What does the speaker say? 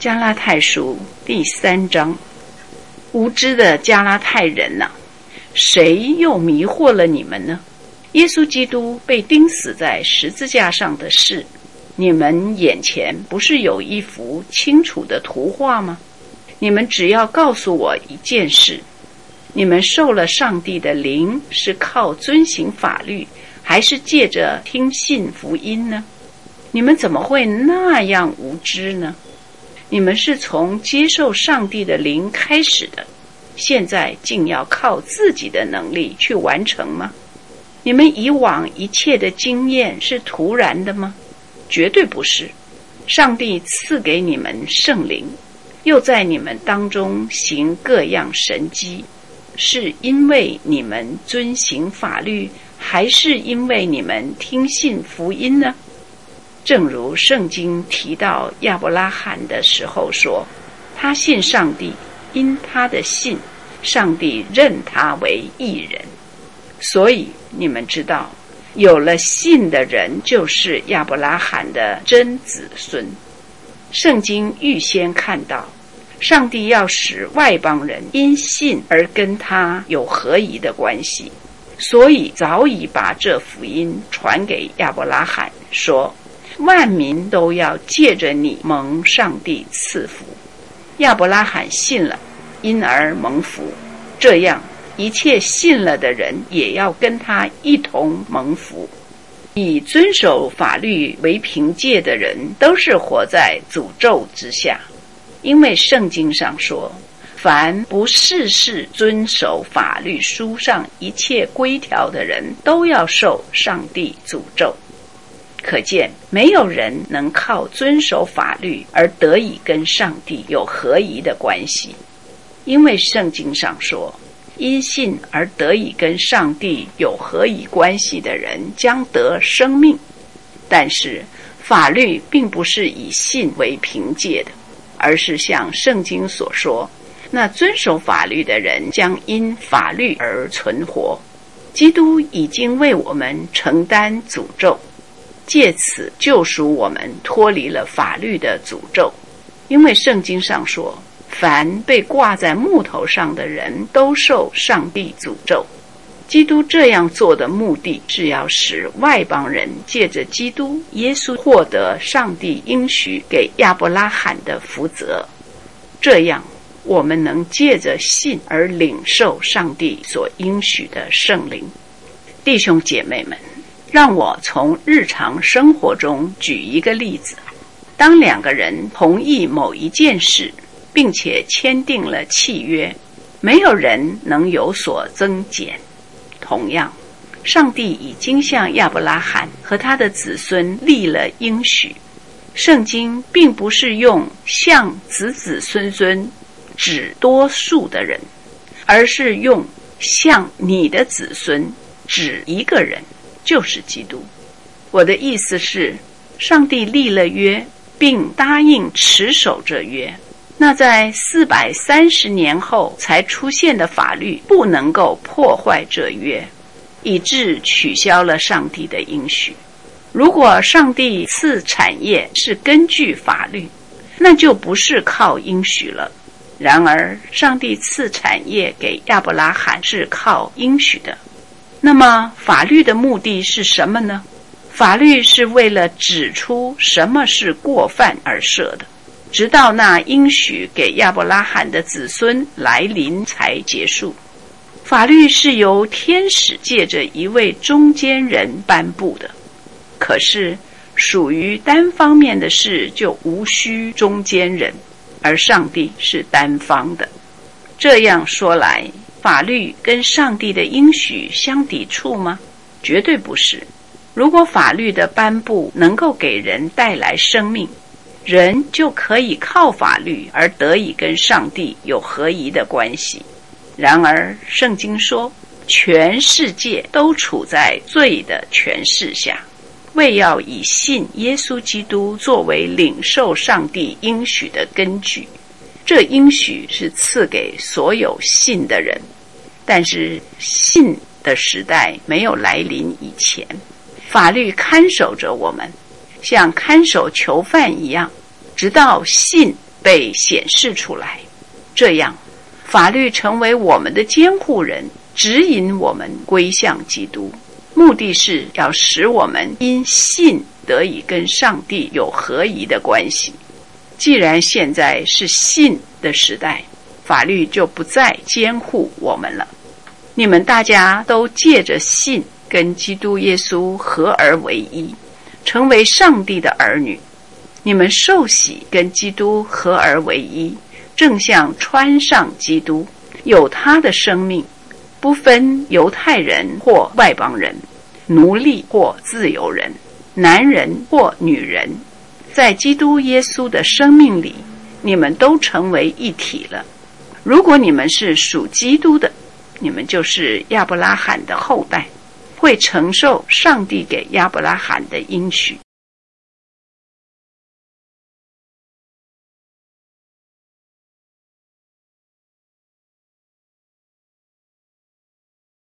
加拉太书第3章，无知的加拉太人啊，谁又迷惑了你们呢？耶稣基督被钉死在十字架上的事，你们眼前不是有一幅清楚的图画吗？你们只要告诉我一件事，你们受了上帝的灵是靠遵行法律，还是借着听信福音呢？你们怎么会那样无知呢？你们是从接受上帝的灵开始的，现在竟要靠自己的能力去完成吗？你们以往一切的经验是突然的吗？绝对不是。上帝赐给你们圣灵，又在你们当中行各样神迹，是因为你们遵行法律，还是因为你们听信福音呢？正如圣经提到亚伯拉罕的时候说，他信上帝，因他的信，上帝认他为义人。所以你们知道，有了信的人就是亚伯拉罕的真子孙。圣经预先看到，上帝要使外邦人因信而跟他有合宜的关系，所以早已把这福音传给亚伯拉罕，说万民都要借着你蒙上帝赐福。亚伯拉罕信了，因而蒙福，这样一切信了的人也要跟他一同蒙福。以遵守法律为凭借的人都是活在诅咒之下，因为圣经上说，凡不事事遵守法律书上一切规条的人都要受上帝诅咒。可见没有人能靠遵守法律而得以跟上帝有合宜的关系，因为圣经上说，因信而得以跟上帝有合宜关系的人将得生命。但是法律并不是以信为凭借的，而是像圣经所说，那遵守法律的人将因法律而存活。基督已经为我们承担诅咒，借此救赎我们脱离了法律的诅咒。因为圣经上说，凡被挂在木头上的人都受上帝诅咒。基督这样做的目的是要使外邦人借着基督耶稣获得上帝应许给亚伯拉罕的福泽，这样我们能借着信而领受上帝所应许的圣灵。弟兄姐妹们，让我从日常生活中举一个例子。当两个人同意某一件事，并且签订了契约，没有人能有所增减。同样，上帝已经向亚伯拉罕和他的子孙立了应许。圣经并不是用向子子孙孙指多数的人，而是用向你的子孙指一个人，就是基督。我的意思是，上帝立了约，并答应持守这约，那在430年后才出现的法律不能够破坏这约，以致取消了上帝的应许。如果上帝赐产业是根据法律，那就不是靠应许了。然而上帝赐产业给亚伯拉罕是靠应许的。那么法律的目的是什么呢？法律是为了指出什么是过犯而设的，直到那应许给亚伯拉罕的子孙来临才结束。法律是由天使借着一位中间人颁布的，可是属于单方面的事就无需中间人，而上帝是单方的。这样说来，法律跟上帝的应许相抵触吗？绝对不是。如果法律的颁布能够给人带来生命，人就可以靠法律而得以跟上帝有合宜的关系。然而圣经说，全世界都处在罪的权势下，为要以信耶稣基督作为领受上帝应许的根据。这应许是赐给所有信的人，但是信的时代没有来临以前，法律看守着我们，像看守囚犯一样，直到信被显示出来。这样，法律成为我们的监护人，指引我们归向基督，目的是要使我们因信得以跟上帝有合宜的关系。既然现在是信的时代，法律就不再监护我们了。你们大家都借着信跟基督耶稣合而为一，成为上帝的儿女。你们受洗跟基督合而为一，正像穿上基督，有他的生命，不分犹太人或外邦人，奴隶或自由人，男人或女人，在基督耶稣的生命里，你们都成为一体了。如果你们是属基督的，你们就是亚伯拉罕的后代，会承受上帝给亚伯拉罕的应许。